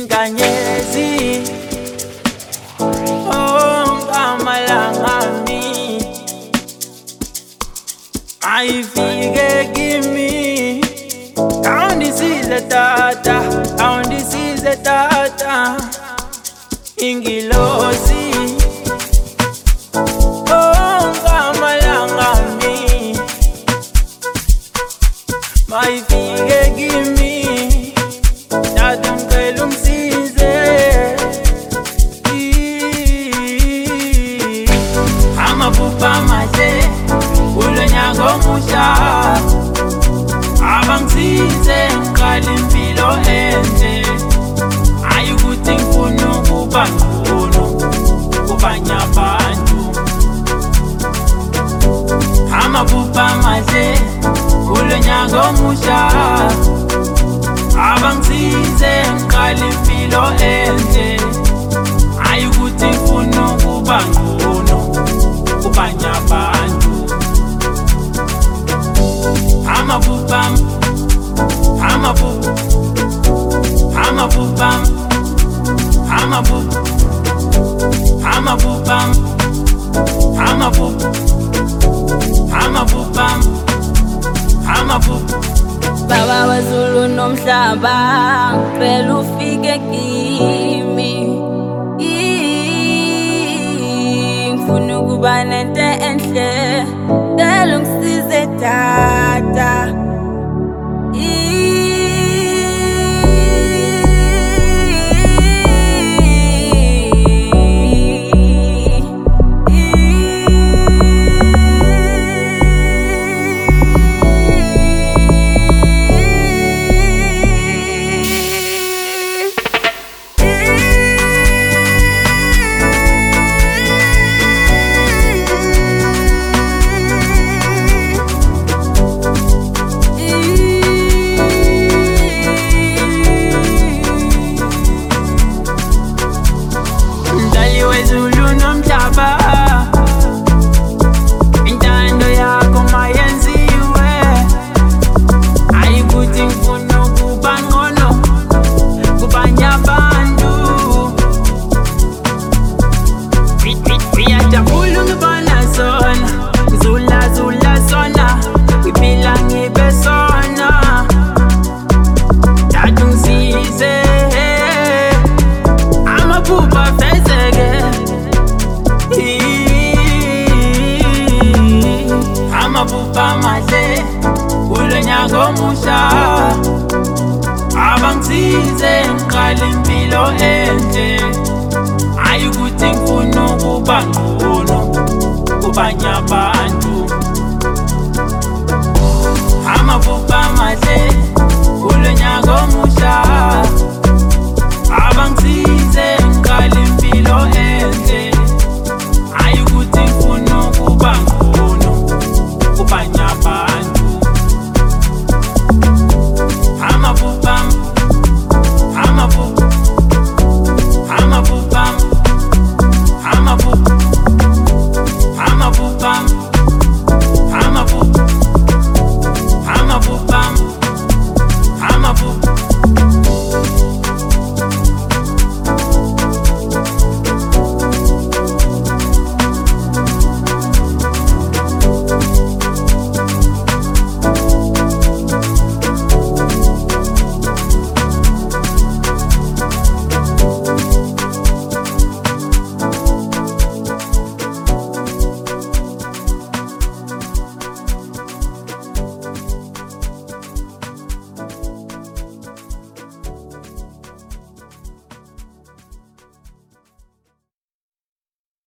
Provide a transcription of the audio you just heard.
inkanyezi amalangami ayifike kimi awundisize tata ingilosi amalangami ayifike kimi tata ngicela ungisize amaphupha amahle kulonyaka omusha abangisize ngiqala impilo enhle hayi ukuthi ngifuna ukuba ngcono kubanye abantu amaphupha amahle kulonyaka omusha abangisize ngiqala impilo enhle hayi ukuthi ngifuna ukuba ngcono kubanye abantu amaphupha Baba wezulu nomhlaba ngicela ufike kimi ngifuna ukuba nento enhle ngicela ungisize tata intando yakho mayenziwe ayikuthi ngifuna ukuba ngcono kubanye abantu ngiyajabula ngibona sona ngizulazula sona ngiphila ngibe sona tata ungisize amaphupha afezeke amaphupha amahle kulonyaka omusha abangisize ngiqala impilo enhle hayi ukuthi ngifuna ukuba ngcono kubanye abantu amaphupha amahle